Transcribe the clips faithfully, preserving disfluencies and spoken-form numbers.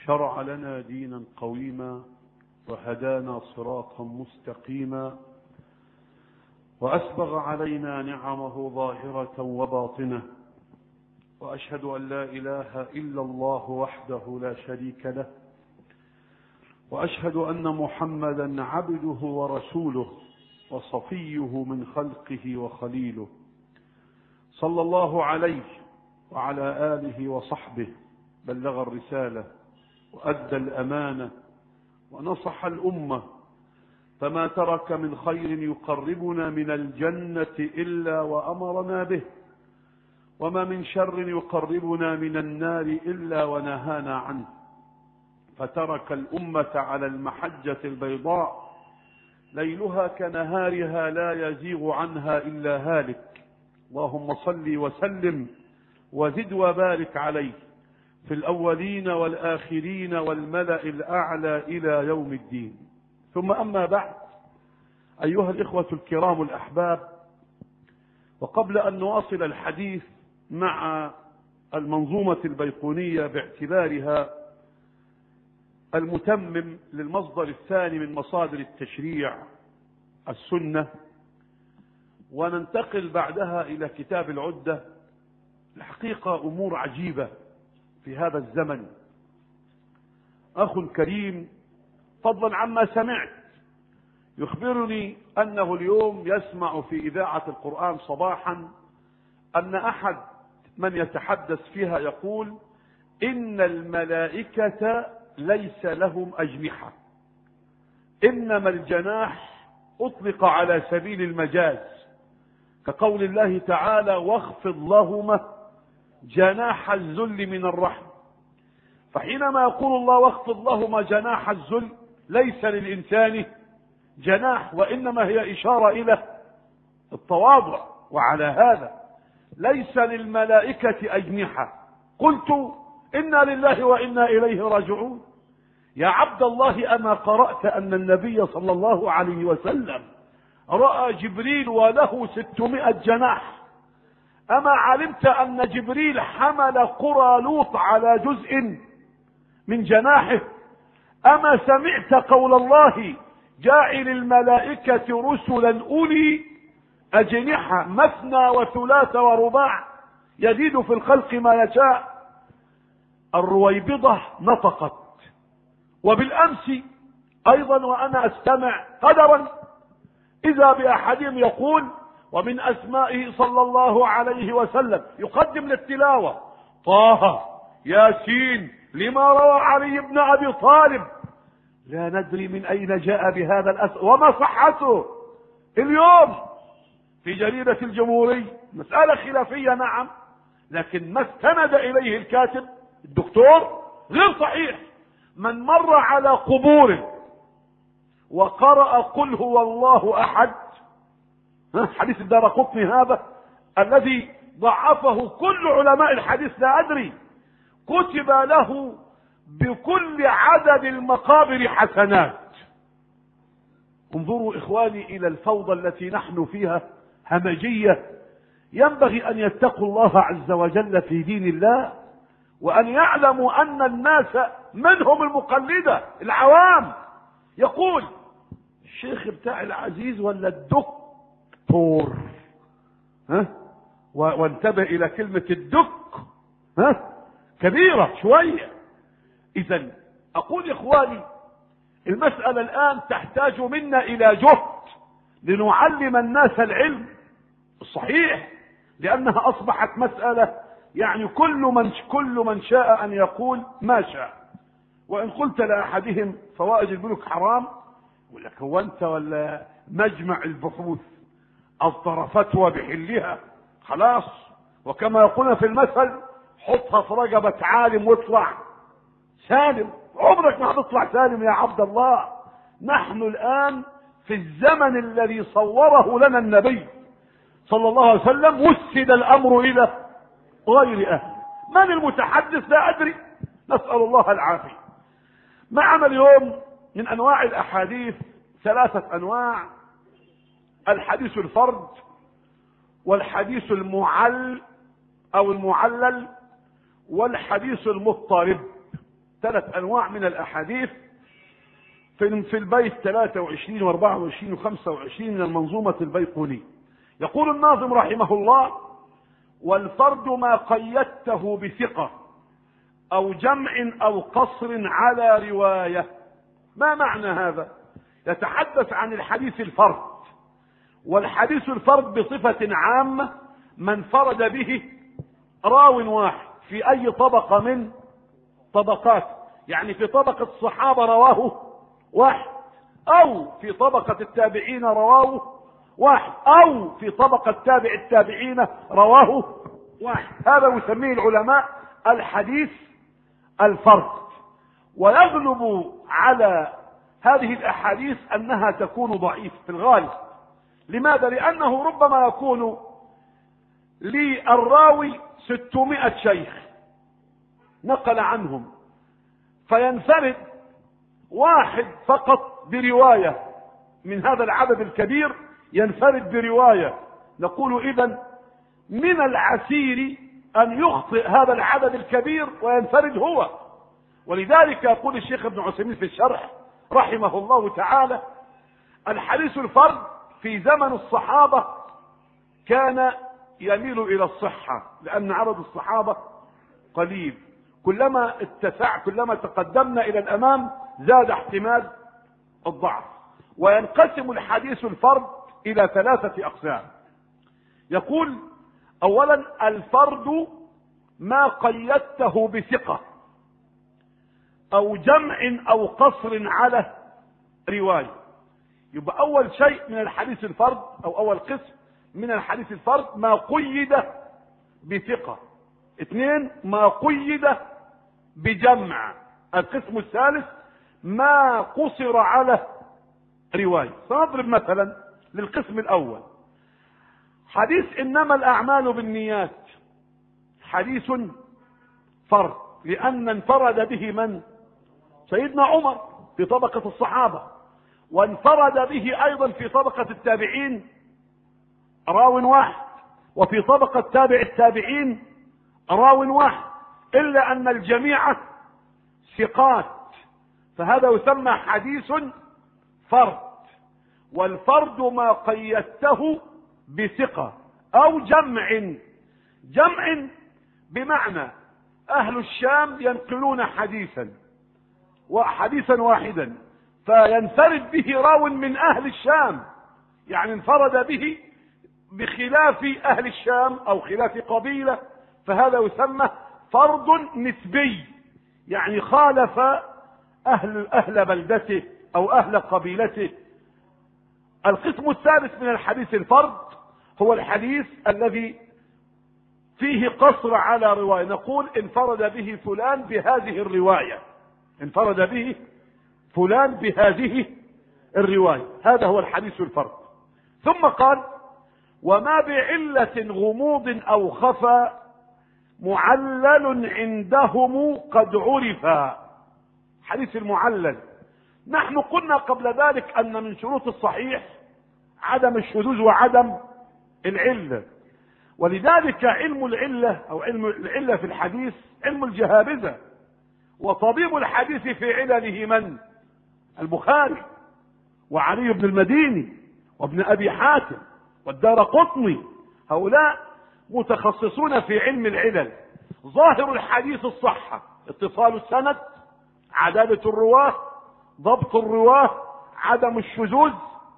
شرع لنا دينا قويما وهدانا صراطا مستقيما وأسبغ علينا نعمه ظاهرة وباطنة، وأشهد أن لا إله إلا الله وحده لا شريك له، وأشهد أن محمدا عبده ورسوله وصفيه من خلقه وخليله، صلى الله عليه وعلى آله وصحبه. بلغ الرسالة وأدى الأمانة ونصح الأمة، فما ترك من خير يقربنا من الجنة إلا وأمرنا به، وما من شر يقربنا من النار إلا ونهانا عنه، فترك الأمة على المحجة البيضاء ليلها كنهارها لا يزيغ عنها إلا هالك. اللهم صل وسلم وزد وبارك عليه في الأولين والآخرين والملأ الأعلى إلى يوم الدين. ثم أما بعد، أيها الإخوة الكرام الأحباب، وقبل أن نواصل الحديث مع المنظومة البيقونية باعتبارها المتمم للمصدر الثاني من مصادر التشريع السنة، وننتقل بعدها إلى كتاب العدة، الحقيقة أمور عجيبة في هذا الزمن. أخ كريم فضلا عما سمعت يخبرني أنه اليوم يسمع في إذاعة القرآن صباحا أن أحد من يتحدث فيها يقول إن الملائكة ليس لهم أجنحة، إنما الجناح أطلق على سبيل المجاز، كقول الله تعالى واخفض لهما جناح الذل من الرحمة. فحينما يقول الله واخفض لهما جناح الذل ليس للإنسان جناح، وإنما هي إشارة إلى التواضع. وعلى هذا ليس للملائكة أجنحة. قلت إنا لله وإنا إليه راجعون. يا عبد الله، أما قرأت أن النبي صلى الله عليه وسلم رأى جبريل وله ستمائة جناح؟ أما علمت أن جبريل حمل قرى لوط على جزء من جناحه؟ أما سمعت قول الله جاعل الملائكة رسلا أولي أجنحة مثنى وثلاث ورباع يزيد في الخلق ما يشاء؟ الرويبضة نطقت. وبالأمس أيضا وأنا أستمع قدرا إذا بأحدهم يقول ومن أسمائه صلى الله عليه وسلم يقدم للتلاوة طه ياسين لما روى علي بن أبي طالب. لا ندري من أين جاء بهذا الأسئلة وما صحته. اليوم في جريدة الجمهوري مسألة خلافية نعم، لكن ما استند إليه الكاتب الدكتور غير صحيح. من مر على قبور وقرأ قل هو الله أحد، حديث الدارقطني هذا الذي ضعفه كل علماء الحديث لا أدري، كتب له بكل عدد المقابر حسنات. انظروا إخواني إلى الفوضى التي نحن فيها همجية. ينبغي أن يتقوا الله عز وجل في دين الله، وأن يعلموا أن الناس منهم المقلدة العوام. يقول الشيخ بتاع العزيز ولا الدكتور، ها؟ وانتبه إلى كلمة الدك، ها؟ كبيرة شوية. إذا أقول إخواني المسألة الآن تحتاج منا إلى جهد لنعلم الناس العلم الصحيح، لأنها أصبحت مسألة يعني كل من كل من شاء أن يقول ما شاء. وإن قلت لأحدهم فوائد البنوك حرام يقول لك هو أنت ولا مجمع البحوث أصدر فتوى بحلها خلاص. وكما يقولون في المثل حطها في رقبة عالم واطلع سالم. عمرك ما هتطلع سالم يا عبد الله. نحن الآن في الزمن الذي صوره لنا النبي صلى الله عليه وسلم وسد الأمر إلى غير أهل. من المتحدث لا أدري، نسأل الله العافية. معنا اليوم من أنواع الأحاديث ثلاثة أنواع: الحديث الفرد، والحديث المعل أو المعلل، والحديث المضطرب. ثلاث انواع من الاحاديث في في البيت ثلاثة وعشرين واربعة وعشرين وخمسة وعشرين من المنظومة البيقونية. يقول الناظم رحمه الله: والفرد ما قيدته بثقة او جمع او قصر على رواية. ما معنى هذا؟ يتحدث عن الحديث الفرد، والحديث الفرد بصفة عامة من فرد به راو واحد في اي طبقة من طبقات، يعني في طبقة الصحابة رواه واحد، او في طبقة التابعين رواه واحد، او في طبقة تابع التابعين رواه واحد. هذا يسميه العلماء الحديث الفرد. ويغلب على هذه الاحاديث انها تكون ضعيفة في الغالب. لماذا؟ لانه ربما يكون للراوي ستمائة شيخ نقل عنهم، فينفرد واحد فقط برواية من هذا العدد الكبير، ينفرد برواية. نقول إذن من العسير أن يخطئ هذا العدد الكبير وينفرد هو. ولذلك يقول الشيخ ابن عثيمين في الشرح رحمه الله تعالى: الحديث الفرد في زمن الصحابة كان يميل إلى الصحة، لأن عدد الصحابة قليل. كلما اتسع كلما تقدمنا إلى الأمام زاد احتمال الضعف. وينقسم الحديث الفرد إلى ثلاثة أقسام. يقول: أولا الفرد ما قيدته بثقة أو جمع أو قصر على رواية. يبقى أول شيء من الحديث الفرد أو أول قسم من الحديث الفرد ما قيد بثقة. اثنين ما قيد بجمع. القسم الثالث ما قصر على رواية. سنضرب مثلا للقسم الأول: حديث إنما الأعمال بالنيات، حديث فرد لأن انفرد به من؟ سيدنا عمر في طبقة الصحابة، وانفرد به أيضا في طبقة التابعين راو واحد، وفي طبقة تابع التابعين راو واحد، إلا أن الجميع ثقات، فهذا يسمى حديث فرد. والفرد ما قيدته بثقة أو جمع. جمع بمعنى أهل الشام ينقلون حديثا وحديثا واحدا، فينفرد به راو من أهل الشام، يعني انفرد به بخلاف أهل الشام أو خلاف قبيلة، فهذا يسمى فرد نسبي، يعني خالف أهل أهل بلدته أو أهل قبيلته. القسم الثالث من الحديث الفرد هو الحديث الذي فيه قصر على رواية. نقول انفرد به فلان بهذه الرواية، انفرد به فلان بهذه الرواية، هذا هو الحديث الفرد. ثم قال: وما بعلة غموض أو خفى معلل عندهم قد عرف. حديث المعلل، نحن قلنا قبل ذلك أن من شروط الصحيح عدم الشذوذ وعدم العلة، ولذلك علم العلة أو علم العلة في الحديث علم الجهابذة، وطبيب الحديث في علله من؟ البخاري وعلي بن المديني وابن أبي حاتم والدارقطني، هؤلاء متخصصون في علم العلل. ظاهر الحديث الصحة، اتصال السند، عدالة الرواه، ضبط الرواه، عدم الشذوذ،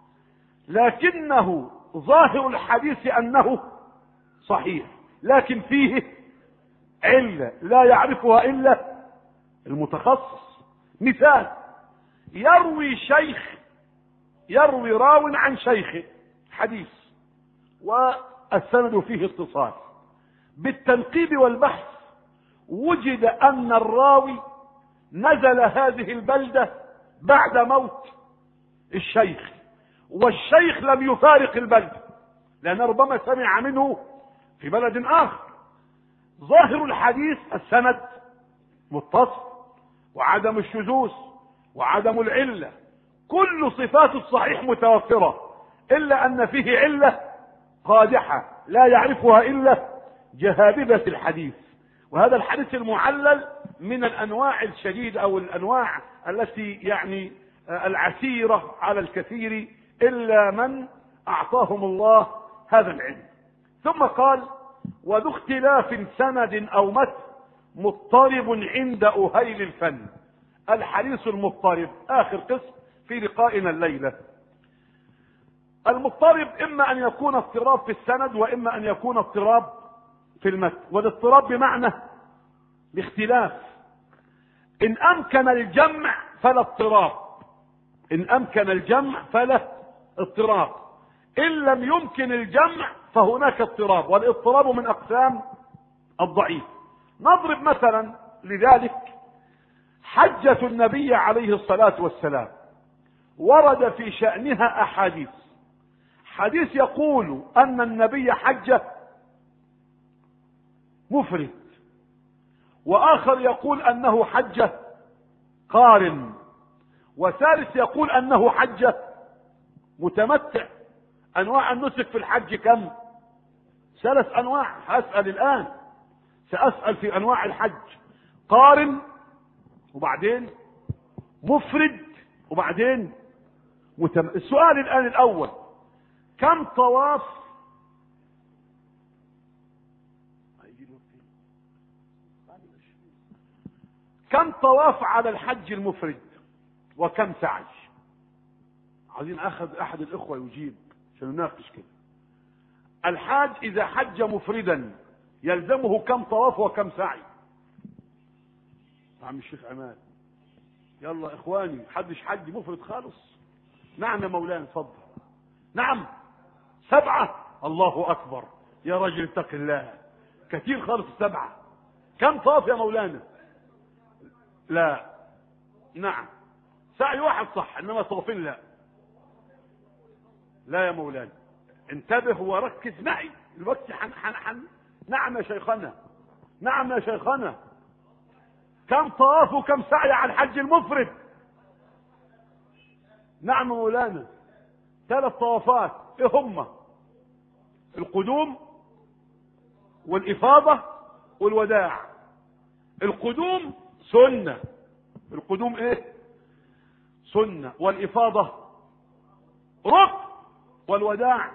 لكنه ظاهر الحديث أنه صحيح، لكن فيه علة لا يعرفها إلا المتخصص. مثال: يروي شيخ يروي راو عن شيخه حديث والسند فيه اتصال، بالتنقيب والبحث وجد أن الراوي نزل هذه البلدة بعد موت الشيخ، والشيخ لم يفارق البلدة، لأن ربما سمع منه في بلد آخر. ظاهر الحديث السند متصل، وعدم الشذوذ وعدم العلة، كل صفات الصحيح متوفرة، إلا أن فيه علة قادحة لا يعرفها إلا جهابذة الحديث. وهذا الحديث المعلل من الأنواع الشديدة أو الأنواع التي يعني العسيرة على الكثير إلا من أعطاهم الله هذا العلم. ثم قال: وذو اختلاف سند أو متن مضطرب عند أهيل الفن. الحديث المضطرب آخر قسم في لقائنا الليلة. المضطرب إما أن يكون اضطراب في السند وإما أن يكون اضطراب في المتن، والاضطراب بمعنى باختلاف. إن أمكن الجمع فلا اضطراب، إن أمكن الجمع فلا اضطراب، إن لم يمكن الجمع فهناك اضطراب، والاضطراب من أقسام الضعيف. نضرب مثلا لذلك حجة النبي عليه الصلاة والسلام، ورد في شأنها أحاديث. حديث يقول أن النبي حج مفرد، وآخر يقول أنه حج قارن، وثالث يقول أنه حج متمتع. أنواع النسك في الحج كم؟ ثلاث أنواع. هسأل الآن، سأسأل في أنواع الحج: قارن، وبعدين مفرد، وبعدين متم... السؤال الآن الأول: كم طواف كم طواف على الحج المفرد وكم سعي؟ عايزين أخذ أحد الإخوة يجيب عشان نناقش كده. الحاج إذا حج مفردا يلزمه كم طواف وكم سعي؟ عم الشيخ عماد، يلا إخواني، حدش حج مفرد خالص؟ نعم يا مولانا، اتفضل. نعم، سبعة. الله أكبر يا رجل، اتق الله، كثير خالص سبعة. كم طواف يا مولانا؟ لا، نعم، سعي واحد صح، انما طوافين لا. لا يا مولانا، انتبه وركز معي الوقت. حن حن حن نعم يا شيخنا، نعم يا شيخنا. كم طواف وكم سعي على الحج المفرد؟ نعم يا مولانا، ثلاث طوافات. ايه هما؟ القدوم والإفاضة والوداع. القدوم سنة، القدوم ايه؟ سنة. والإفاضة ركن، والوداع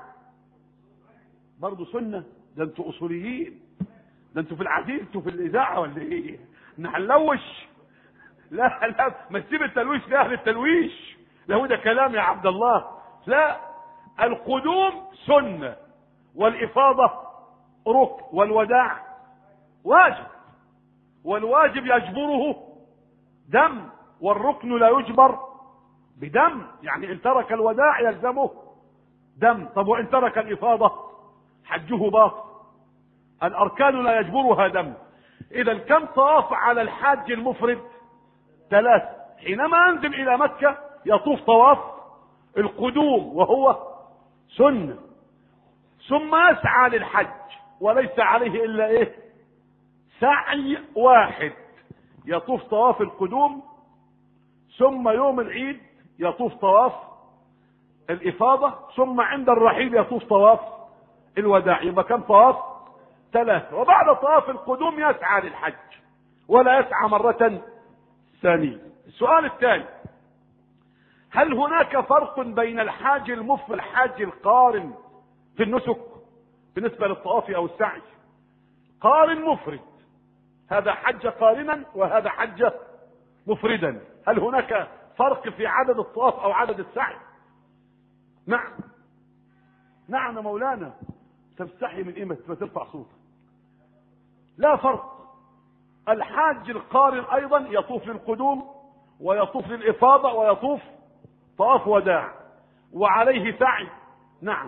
برضه سنة. ده انتوا أصوليين، ده انتوا في العزيز، انتوا في الإذاعة ولا ايه؟ نحلوش؟ لا لا، ما تسيب التلويش لأهل التلويش، له ده كلام يا عبد الله. لا، القدوم سنة، والإفاضة ركن، والوداع واجب، والواجب يجبره دم، والركن لا يجبر بدم. يعني ان ترك الوداع يلزمه دم. طب وان ترك الإفاضة حجه باطل، الأركان لا يجبرها دم. إذا كم طواف على الحاج المفرد؟ ثلاث. حينما أنزل إلى مكة يطوف طواف القدوم وهو سنة، ثم يسعى للحج، وليس عليه إلا إيه؟ سعي واحد. يطوف طواف القدوم، ثم يوم العيد يطوف طواف الإفاضة، ثم عند الرحيل يطوف طواف الوداع. يبقى كم طواف؟ ثلاثة. وبعد طواف القدوم يسعى للحج، ولا يسعى مرة ثانية. السؤال الثاني: هل هناك فرق بين الحاج المفرد والحاج القارن في النسك بالنسبة للطواف أو السعي؟ قارن مفرد، هذا حج قارنا وهذا حج مفردا. هل هناك فرق في عدد الطواف أو عدد السعي؟ نعم، نعم يا مولانا. تستحي من ايه ما ترفع صوتك؟ لا فرق. الحاج القارن ايضا يطوف للقدوم ويطوف للإفاضة ويطوف طواف وداع، وعليه سعي. نعم،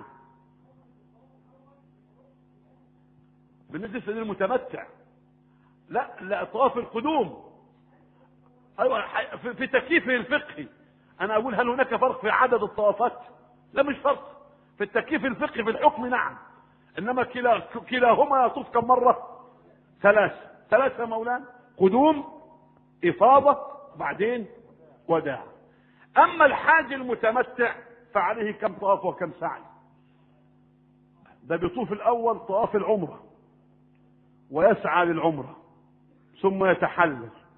بالنسبة للمتمتع لا لا، طواف القدوم ايوه في تكييفه الفقهي. انا اقول هل هناك فرق في عدد الطوافات؟ لا، مش فرق في التكييف الفقهي في الحكم. نعم، انما كلا كلاهما يطوف كم مرة؟ ثلاث. ثلاثة يا مولانا، قدوم، إفاضة، بعدين وداع. اما الحاج المتمتع فعليه كم طواف وكم سعي؟ ده بيطوف الاول طواف العمرة ويسعى للعمرة، ثم يتحلل،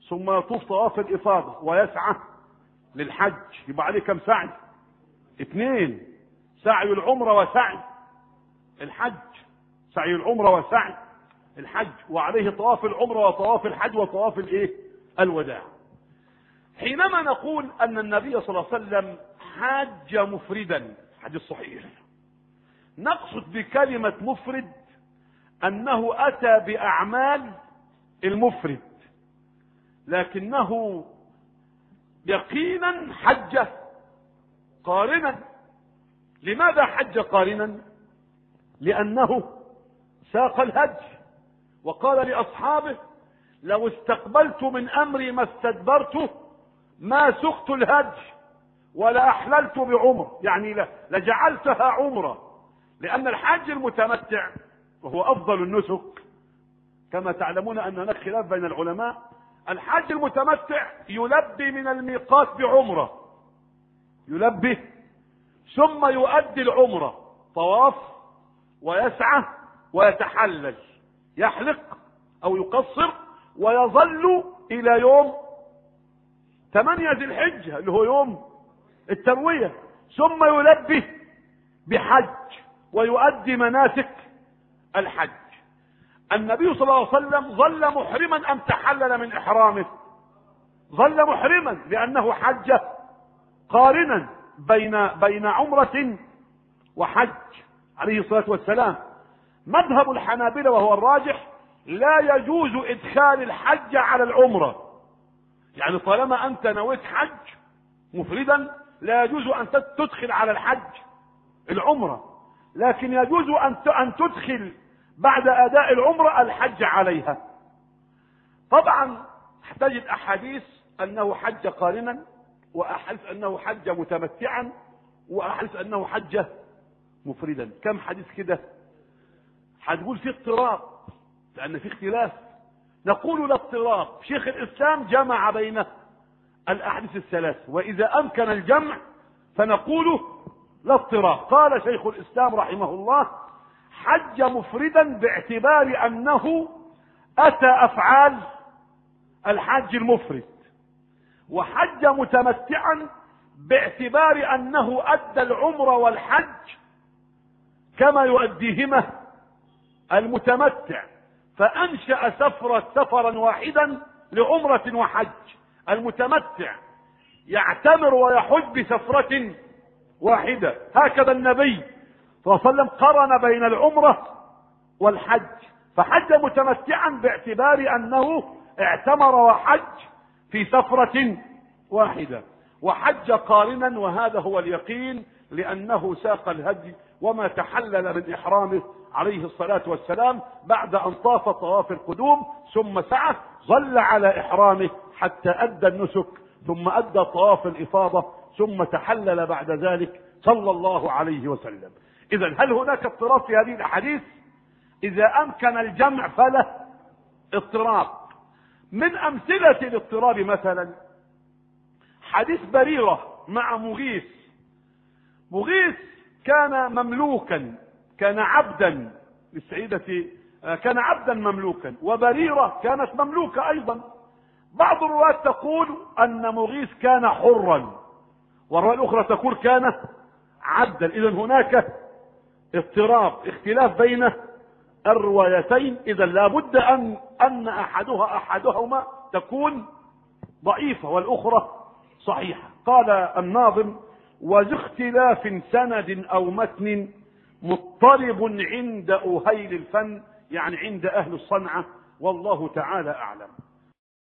ثم يطوف طواف الإفاضة ويسعى للحج، يبقى عليه كم سعي؟ اثنين، سعي العمرة وسعي الحج، سعي العمرة وسعي الحج، وعليه طواف العمرة وطواف الحج وطواف الايه؟ الوداع. حينما نقول ان النبي صلى الله عليه وسلم حج مفردا، حديث صحيح، نقصد بكلمة مفرد انه اتى باعمال المفرد، لكنه يقينا حج قارنا. لماذا حج قارنا؟ لأنه ساق الهدي وقال لأصحابه لو استقبلت من أمري ما استدبرته ما سقت الهدي ولا أحللت بعمر، يعني لجعلتها عمرة، لأن الحج المتمتع وهو أفضل النسك كما تعلمون أن هناك خلاف بين العلماء. الحج المتمتع يلبي من الميقات بعمرة، يلبي ثم يؤدي العمرة طواف ويسعى ويتحلل، يحلق أو يقصر ويظل إلى يوم ثمانية ذي الحجة اللي هو يوم التروية، ثم يلبي بحج ويؤدي مناسك الحج. النبي صلى الله عليه وسلم ظل محرما أم تحلل من إحرامه؟ ظل محرما لأنه حج قارنا بين بين عمرة وحج عليه الصلاة والسلام. مذهب الحنابلة وهو الراجح لا يجوز إدخال الحج على العمرة، يعني طالما أنت نويت حج مفردا لا يجوز أن تدخل على الحج العمرة، لكن يجوز أن تدخل بعد أداء العمرة الحج عليها. طبعا تجد أحاديث أنه حج قارنا، وأحاديث أنه حج متمتعا، وأحاديث أنه حج مفردا. كم حديث كده؟ هتقول في اضطراب لأن في اختلاف. نقول لا اضطراب، شيخ الإسلام جمع بين الأحاديث الثلاث، وإذا أمكن الجمع فنقول لا اضطراب. قال شيخ الإسلام رحمه الله حج مفردا باعتبار أنه أتى أفعال الحج المفرد، وحج متمتعا باعتبار أنه أدى العمرة والحج كما يؤديهما المتمتع، فأنشأ سفرة سفرا واحدا لعمرة وحج. المتمتع يعتمر ويحج بسفرة واحدة، هكذا النبي صلى الله عليه وسلم قرن بين العمرة والحج، فحج متمتعا باعتبار أنه اعتمر وحج في سفرة واحدة، وحج قارنا، وهذا هو اليقين لأنه ساق الهدي وما تحلل من إحرامه عليه الصلاة والسلام بعد أن طاف طواف القدوم ثم سعى، ظل على إحرامه حتى أدى النسك ثم أدى طواف الإفاضة ثم تحلل بعد ذلك صلى الله عليه وسلم. إذا هل هناك اضطراب في هذه الأحاديث؟ إذا أمكن الجمع فله اضطراب. من أمثلة الاضطراب مثلا حديث بريرة مع مغيث. مغيث كان مملوكا، كان عبدا للسيدة، كان عبدا مملوكا، وبريرة كانت مملوكة أيضا. بعض الروايات تقول أن مغيث كان حرا، والرواية الأخرى تقول كان عبدا. إذا هناك اضطراب، اختلاف بين الروايتين. إذا لابد أن أن أحدها أحدهما تكون ضعيفة والأخرى صحيحة. قال الناظم وذو اختلاف سند أو متن مضطرب عند أهيل الفن، يعني عند أهل الصنعة، والله تعالى أعلم.